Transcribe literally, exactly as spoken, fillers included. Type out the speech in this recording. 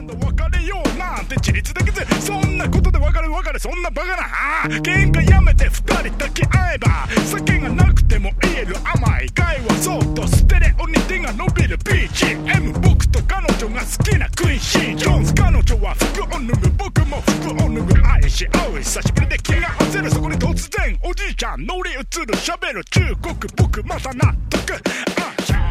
んと別れようなんて自立できず、そんなことで別れ別れそんなバカな喧嘩やめて二人抱き合えば酒がなくても言える甘い会話、そっとステレオに手が伸びる ビージーエム、 僕と彼女が好きなクイーンシー・ジョーンズ、彼女は服を脱ぐ僕も服を脱ぐ、愛し合う久しぶりで気が合わせる、そこに突然おじいちゃん乗り移る喋る中国、僕また納得、あ